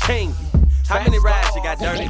king. How many rides you got, Dirty?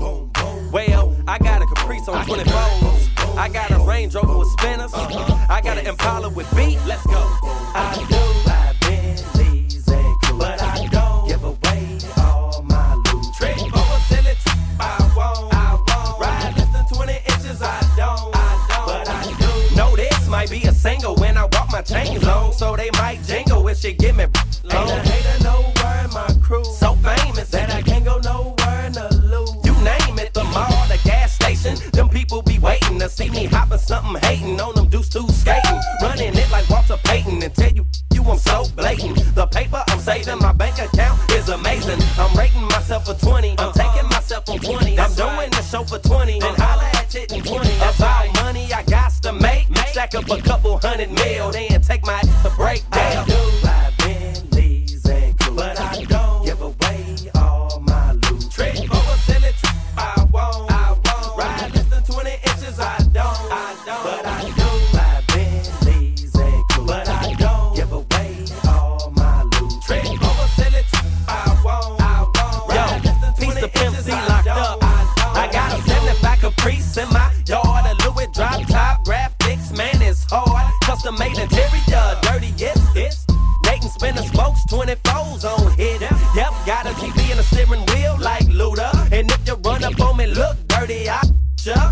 Well, I got a Caprice on 24s. I got a Range Rover with spinners. I got an Impala with beat. Let's go. I do ride Bentleys and cool, but I don't give away all my loot. Trick over silly I won't. Ride less than 20 inches, I don't. But I do. Know this might be a single when I walk my chains on, so they might jingle if she give me low. Ain't a hater nowhere in my crew. So famous that I can't go nowhere in the loop. You name it, the mall, the gas station. Them people be waiting to see me hopping something, hating on them dudes too skating. Running it like Walter Payton and tell you I'm so blatant. The paper I'm saving, my bank account is amazing. I'm rating myself for 20. I'm taking myself on 20. I'm doing the show for 20. Then holla at it in 20. That's all money I got to make. Stack up a couple $100 million, then take my to break down. I do ride Bentleys and cool, but I don't give away all my loot. Trick over silly I won't. Ride less than 20 inches, I don't. But I do ride Bentleys and cool, but I don't give away all my loot. Trick over silly I won't. Ride less than 20 inches, I don't. I got a 75 Caprice in my yard, a Louis drop top graphics, man, it's hard. Custom made interior, dirty, yes, it's Nathan spinning spokes, 24s on hit. Yep, got a TV and a steering wheel like Luda. And if you run up on me, look dirty, I ya.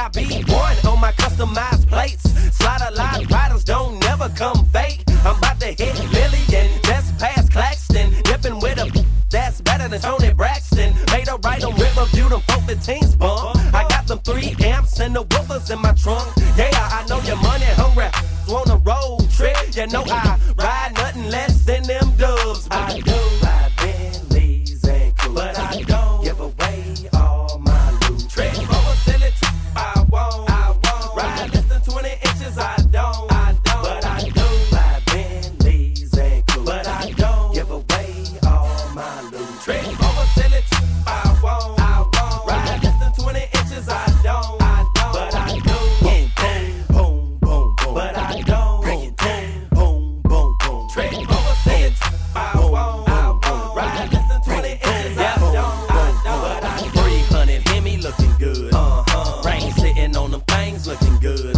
GIB1 on my customized plates. Slide a lot, riders don't never come fake. I'm about to hit Lillian, just past Claxton. Dipping with a that's better than Tony Braxton. Made a right on Riverview, them 415s bump. I got them 3 amps and the woofers in my trunk. Yeah, I know your money hungry. On a road trip, you know I ride nothing less than them dubs. I do ride Bentleys and cool, but I don't give away all my loot. Trick over silly I won't. Ride less than 20 inches, I don't. But I do ride Bentleys and cool, but I don't give away all my loot. Trick over silly I won't. Ride less than 20 inches, I don't. But I do. Boom, boom, boom, boom. But I don't. Bring it down. Boom, boom, boom. Trick over silly I won't. Ride less than 20 inches, I don't. But I 300 Hemi looking good. Rain sitting on them things looking good.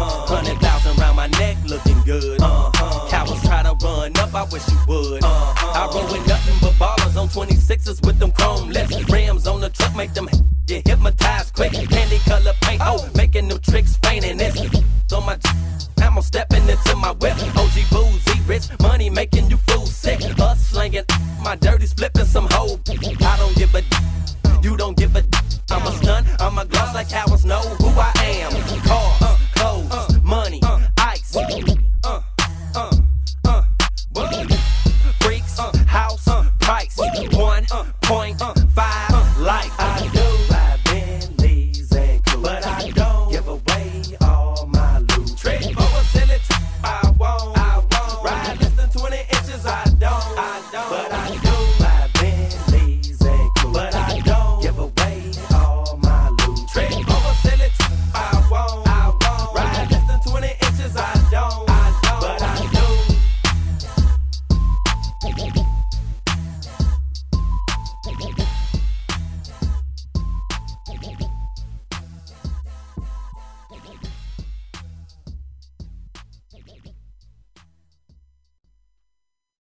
100,000 round my neck looking good. Cowards try to run up, I wish you would. I roll with nothing but ballers on 26s with them chrome lips. Rims on the truck make them get hypnotized quick. Candy color paint, making them tricks fainting. This on my I'm stepping into my whip. OG boozy, rich money making you fools sick. Us slanging my dirties, flipping some hoe. I don't give a you don't give a I'm a stun, I'm a gloss like cowards know who I